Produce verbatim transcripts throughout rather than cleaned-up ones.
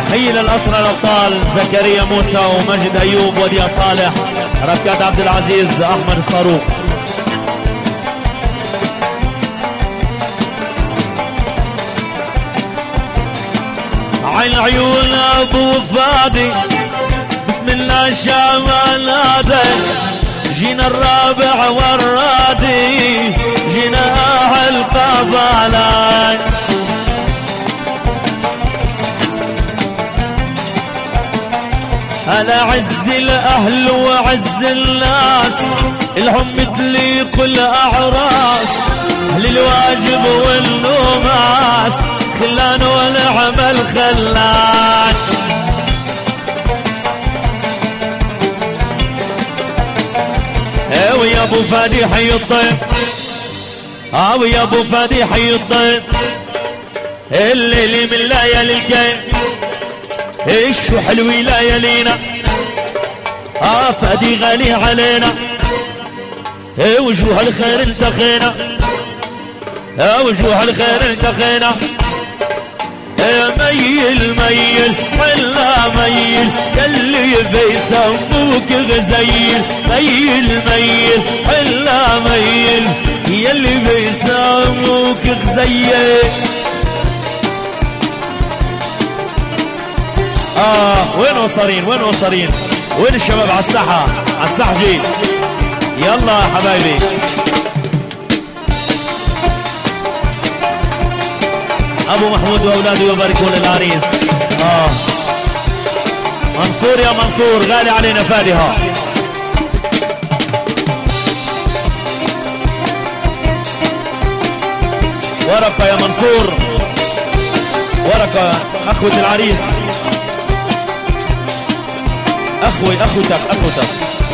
تحية للأسرى الأبطال زكريا موسى ومجد أيوب وديا صالح، ركات عبد العزيز أحمد الصاروخ. عين عيون أبو فادي بسم الله شامل هذا، جينا الرابع والرادي جينا أهل قبالاي. أنا عز الأهل وعز الناس الهم مثلي كل أعراس، أهل الواجب والنوماس خلان والعمل خلان. اوي يا ابو فادي حي الطيب، اوي يا ابو فادي حي الطيب، الليل من ليالي الكيف ايش وحلوي ليالينا، اه فادي غالي علينا، ايه وجوه الخير التقينا، اه وجوه الخير التقينا. ميل ميل حلا ميل يلي بيسموك غزيل، ميل ميل حلا ميل يلي بيسموك غزيل. اه وين وصارين وين وصارين وين الشباب على الساحة على الساحة جيل، يلا يا حبايبي. ابو محمود واولاده يباركون للعريس. اه منصور يا منصور غالي علينا فادها. ورقة يا منصور، ورقة اخوة العريس، اخوي اخوتك اخوتك.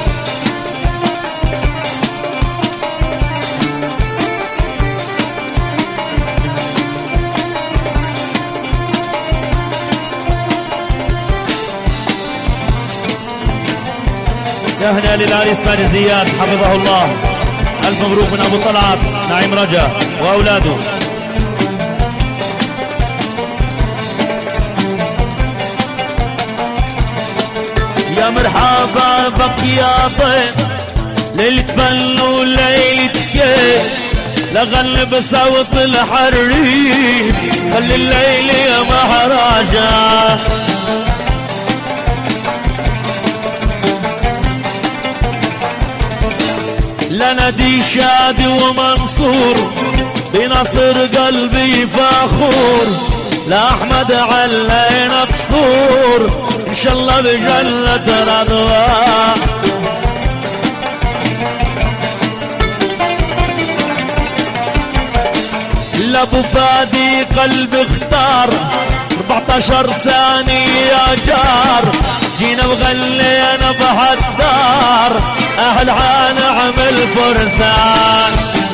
يهنئ للعريس مالي زياد حفظه الله، ألف مبروك من أبو طلعت نعيم رجا وأولاده. يا مرحبا بك يا طيب ليلة فن وليلة كيف، لغني بصوت الحرير خلي الليل يا مهرجان. لندي شادي ومنصور بنصر قلبي فخور، لأحمد علينا قصور إن شاء الله بجنة رضوان. لأبو فادي قلبي اختار أربعتاشر ثانية جار، جينا وغلينا بهالدار أهل عانعم الفرسان.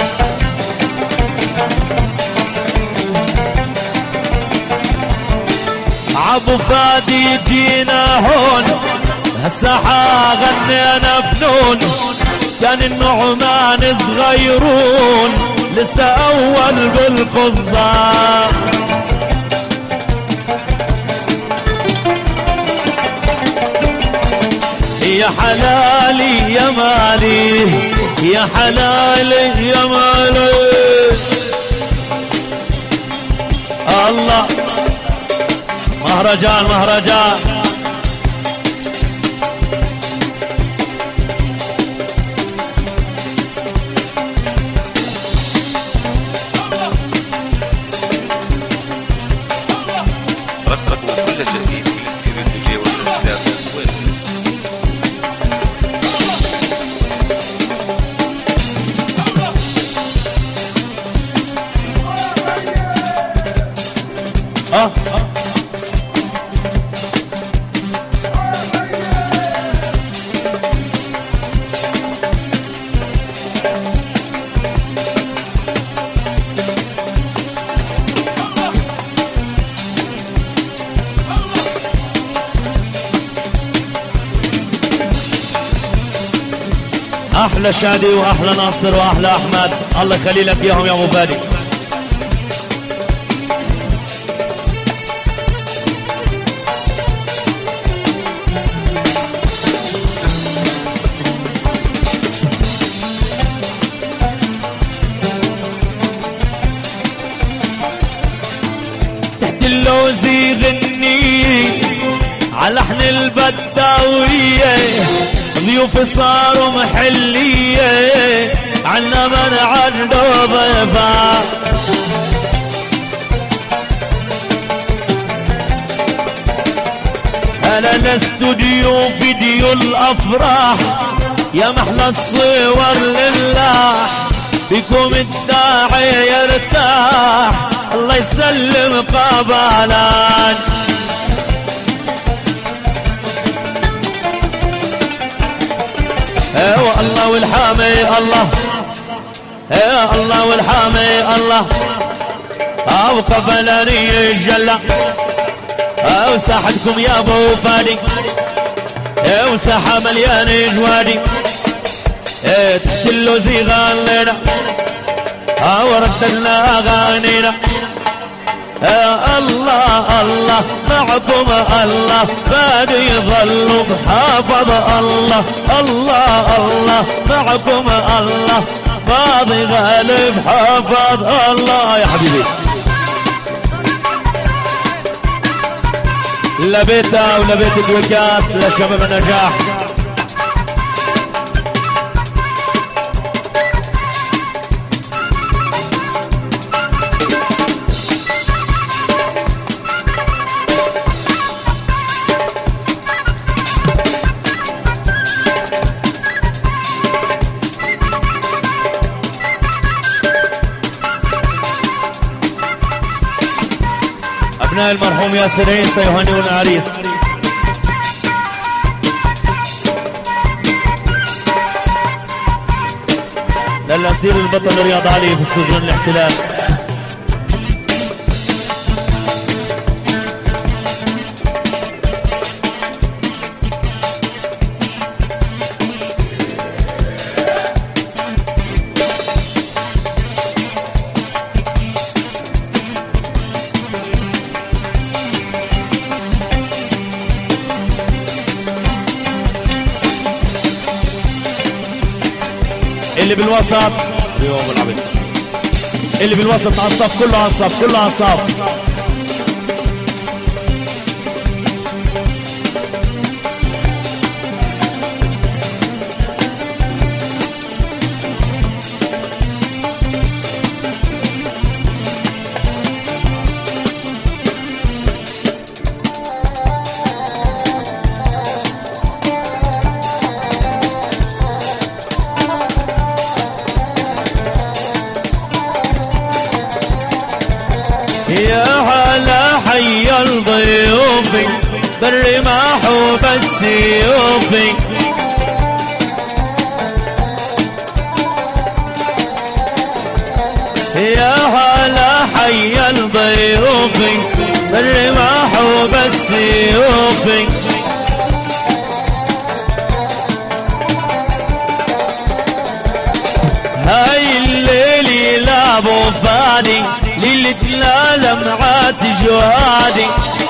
عبو فادي جينا هون هالساحة غنينا فنون، كان النعمان صغيرون لسه أول بالقصدان. يا حلالي يا مالي يا حلالي يا مالي الله. مهرجان مهرجان رققوا كل جديد في الاستيراد والإصدار السويد. اه احلى شادي واحلى ناصر واحلى احمد، الله يخلي لك اياهم يا ابو فادي. على لحن البداوية ضيوف صاروا محلية عنا من عنده ضيفة أنا الاستوديو فيديو الأفراح يا محلى الصور لله بكم الداعي يرتاح الله يسلم قبلان ايوه الله والحامي الله ايه الله والحامي الله او قبلاني الجلة او ساحتكم يا ابو فادي او ساحة مليان جوادي ايه تحت اللوزي غنينا او ردنا اغانينا يا الله الله معكم الله فادي يظل بحافظ الله الله الله معكم الله فاضي غالب حافظ الله يا حبيبي لبيتها ولبيت الوكات لشباب النجاح أبناء المرحوم ياسر عيسى يهنئون العريس للأسير البطل رياض علي في السجون الاحتلال اللي بالوسط اللي بالوسط على الصف كله على الصف كله على الصف يا هلا حي الضيوف بالرماح وبالسيوف يا هلا حي الضيوف بالرماح وبالسيوف هاي الليل لا ابو فادي ليلة لا لمعات جوادي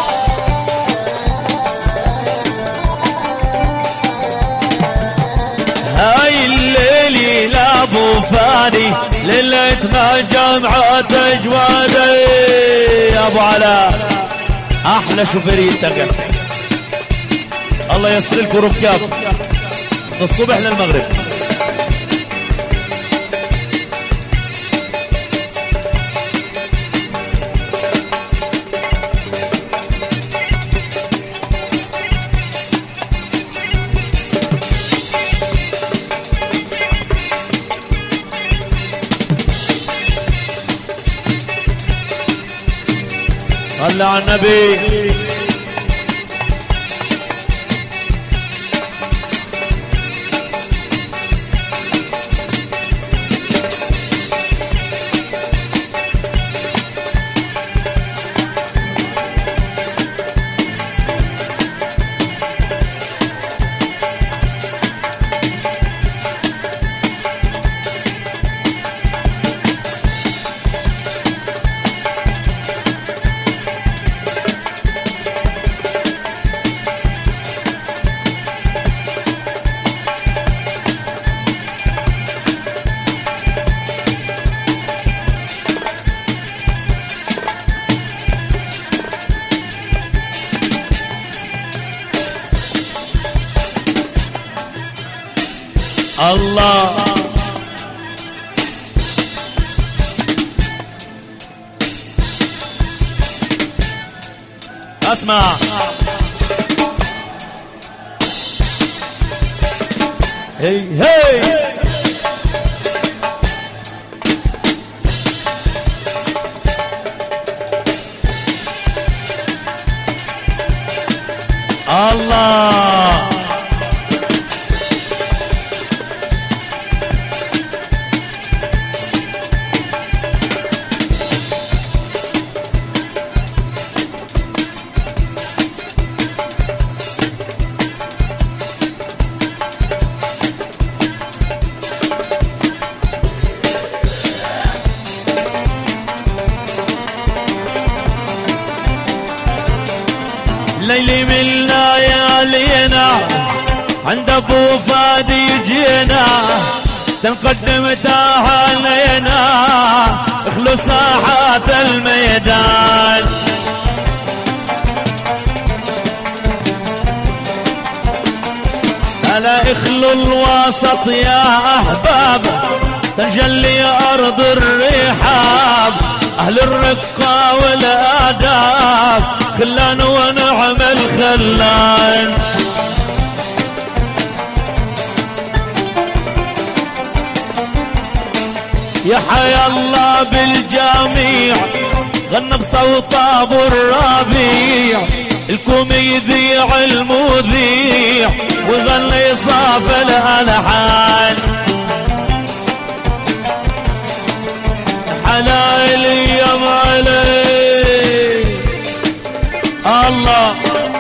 هاي الليل لا ابو فادي ليلة ما جمعات جوادي يا ابو علاء احلى شوفيرية ترقص الله يسر لكم ركاب من الصبح للمغرب صلى على النبي الله اسمع هي هي الله ليلي من ليالينا عند ابو فادي جينا تنقدم تهانينا اخلو ساحات الميدان الا اخلو الوسط يا احباب تنجلي ارض الرحاب اهل الرقه والاداب خلان ونعم الخلان يا حيا الله بالجميع غنى بصوت ابو الربيع الكوم يذيع المذيع وغنى صاف الالحان حلالي يا معلي الله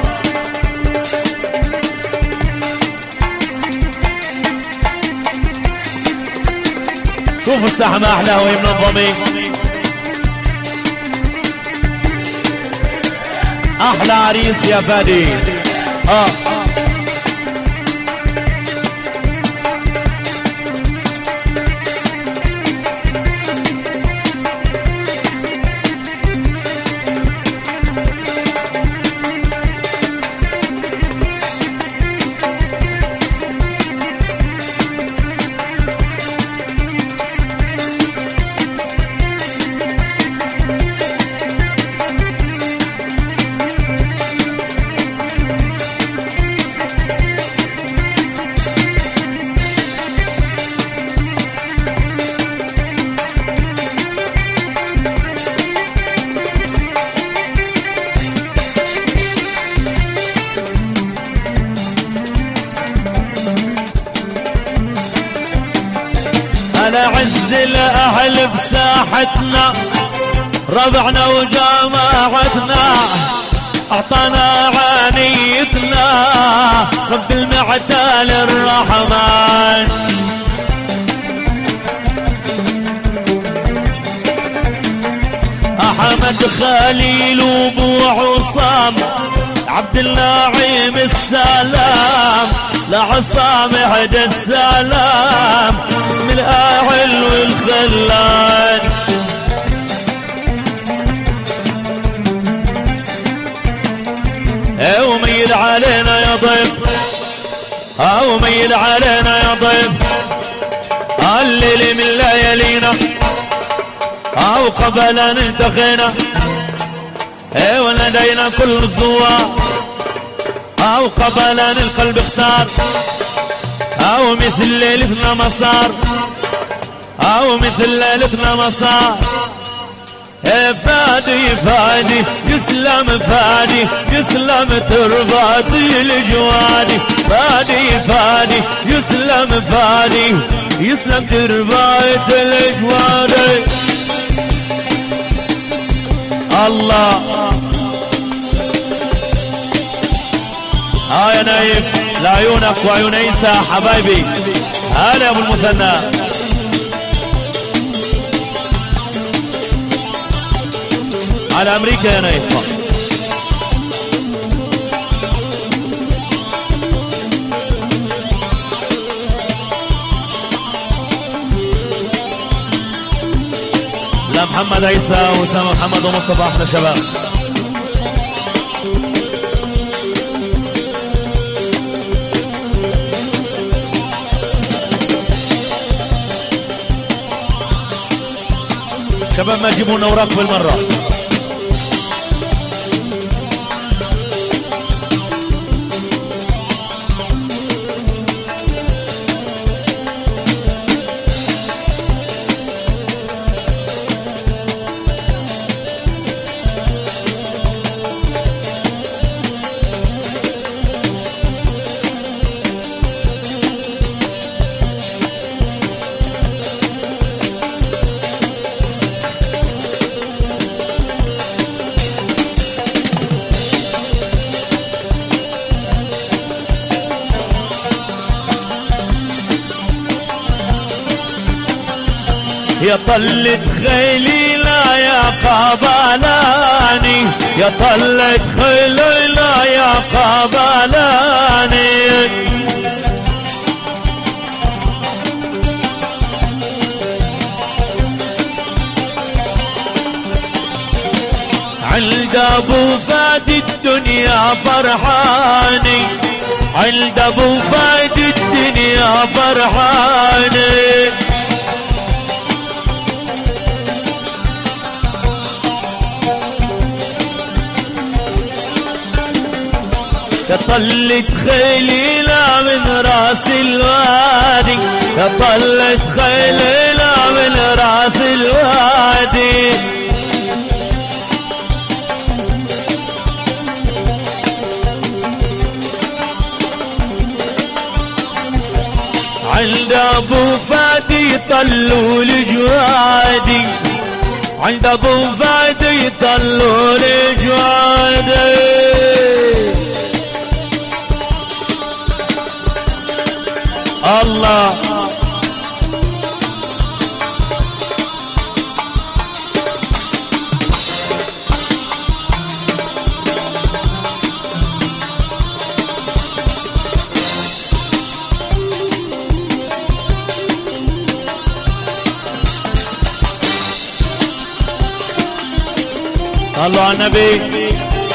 شوفوا السحمة احلى وهي منظمة احلى عريس يا فادي اه على عز الأهل بساحتنا ربعنا وجماعتنا أعطانا عانيتنا رب المعتال الرحمن أحمد خليل وابو عصام عبد النعيم السلام لعصام عد السلام اسم الأهل والخلان او ميل علينا يا ضيف او ميل علينا يا ضيف الليل من ليالينا او قبل ان التقينا او لدينا كل الزوار او قبل ان القلب اختار او مثل ليلتنا مسار او مثل ليلتنا مسار فادي فادي يسلم فادي يسلم ترباطي الجوادي فادي فادي يسلم فادي يسلم ترباطي الجوادي الله ها يا نايف لعيونك وعيون عيسى حبايبي هلا يا ابو المثنى على امريكا يا نايف لا محمد عيسى واسامه محمد ومصطفى احنا شباب شباب ما تجيبون اوراق بالمره. يا طلة خيلي لا يا قبلاني، يا طلة خيلي لا يا قبلاني. عند ابو فادي الدنيا فرحاني، عند ابو فادي الدنيا فرحاني. طلت خيلنا من راس الوادي، طلت خيلنا من راس الوادي. عند ابو فادي طلوا لجوادي، عند ابو فادي طلوا لجوادي. الله صلوا على النبي.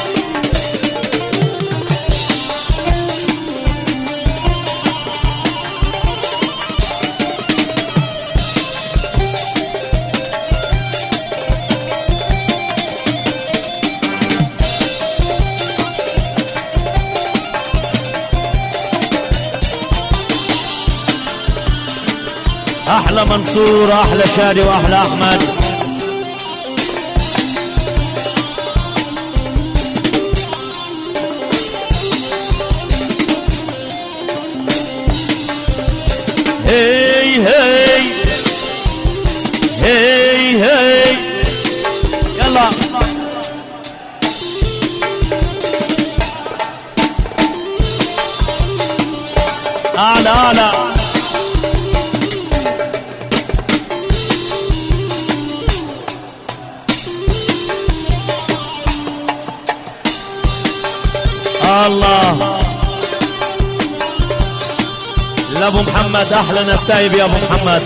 احلى منصور، احلى شادي، واحلى احمد. هي هي هي هي يلا اعلى اعلى. الله لابو محمد، احلى نسايب يا ابو محمد.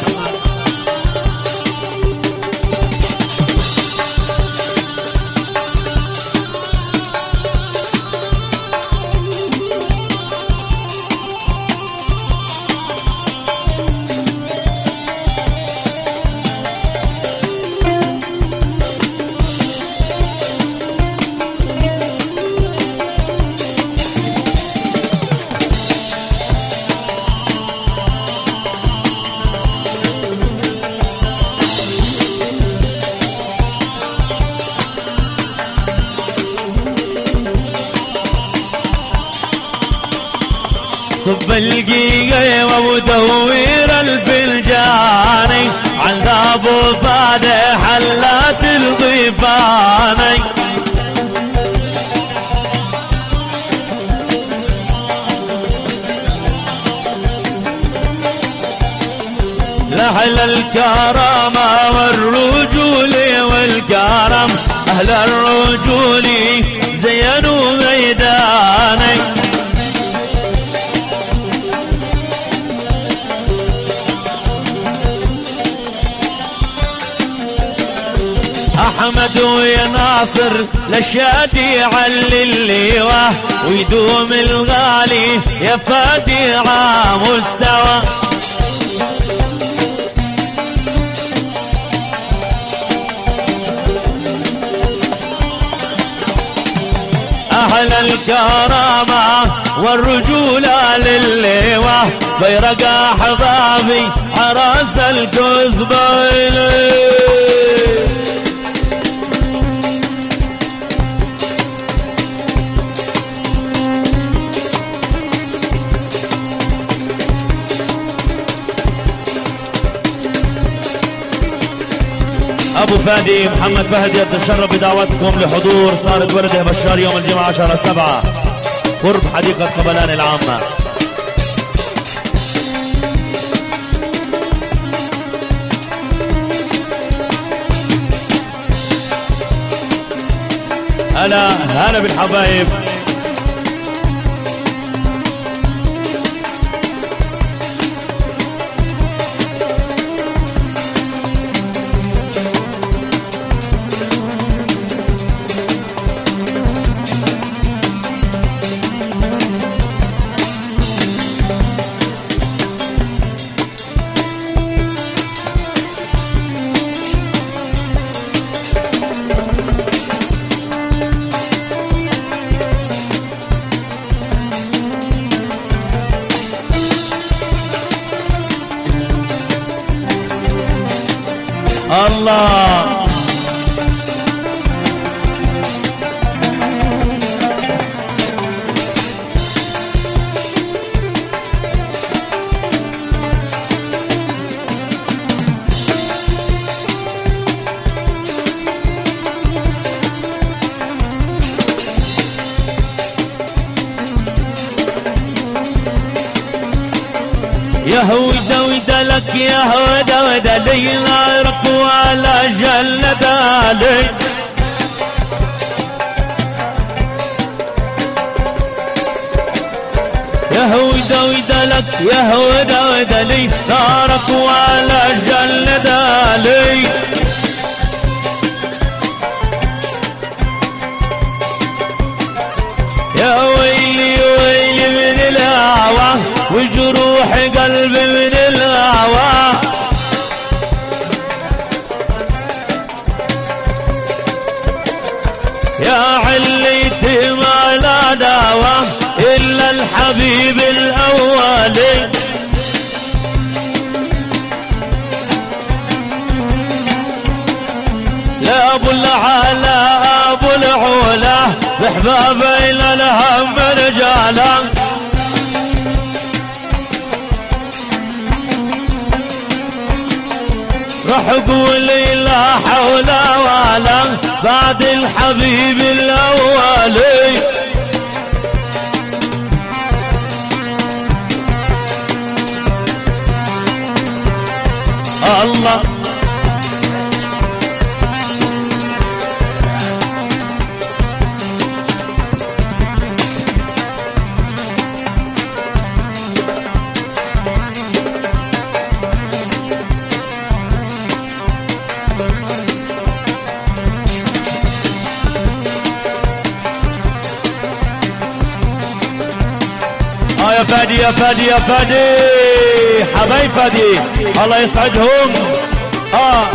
صب القيقة ودور الفنجاني، عند ابو فادي حلات الضيفاني. لأهل الكرامة والرجول والكرم، أهل الرجول زينوا ميداني. احمد ويا ناصر للشادي علي الليوه، ويدوم الغالي يا فادي على مستوى. أهل الكرامة والرجولة للواء بيرق أحبابي عراس الكذبين. أبو فادي محمد فهد يتشرف بدعوتكم لحضور صارت ولده بشار يوم الجمعة عشرة سبعة قرب حديقة قبلان العامة. هلا هلا بالحبايب. الله يا هودا ودا لك يا هودا ودا لي نارك ولا جلد علي. يا هودا ودا لك يا هودا ودا لي نارك ولا جلد علي. يا ويلي ويلي من الهوى وجروح قلبي من الهوى. يا عليتي ما لا دواء إلا الحبيب الأولي. لا أبو العلا أبو العلا بحبابينا الهم رجالا. راح قولي لا حول ولا بعد الحبيب الأولي. الله يا فادي يا فادي يا فادي حبايب فادي الله يسعدهم. اه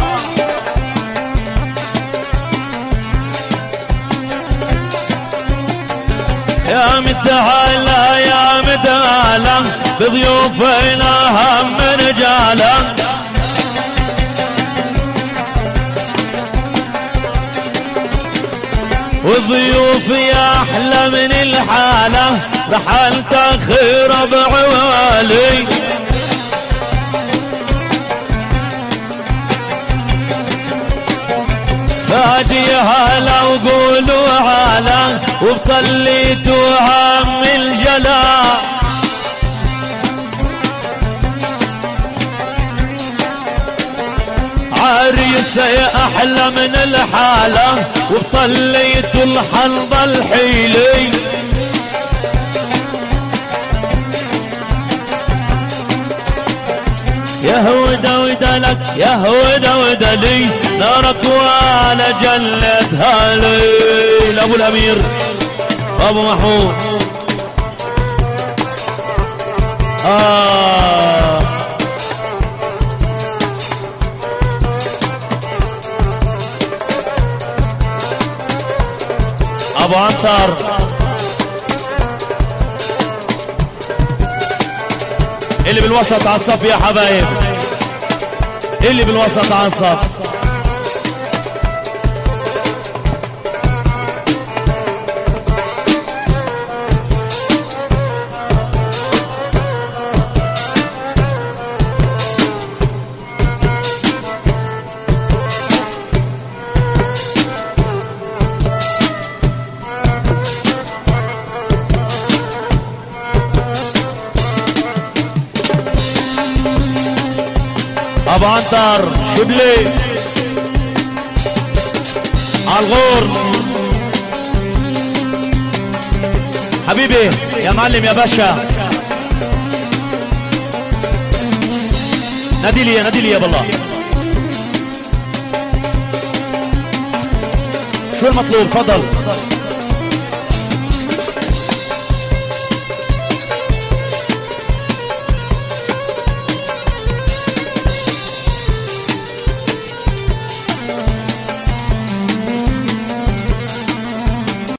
يا متعالى يا متعالى بضيوفنا هم رجالا. وضيوفي احلى من الحاله رحلت خير بعوالي. فادي هلا وقولوا هلا وبطليتوا هم الجلا. عريسة احلى من الحالة وبطليتوا الحنظة الحيلي. يا هودا ودا لك يا هودا ودا لي نارك وانا جلتها لي. ابو الامير ابو محمود آه ابو عنتر اللي بالوسط عصب يا حبايب، اللي بالوسط عصب. ابو عنتر شبلي عالغور حبيبي يا معلم يا باشا. نادي لي نادي لي يا بالله. شو المطلوب؟ تفضل.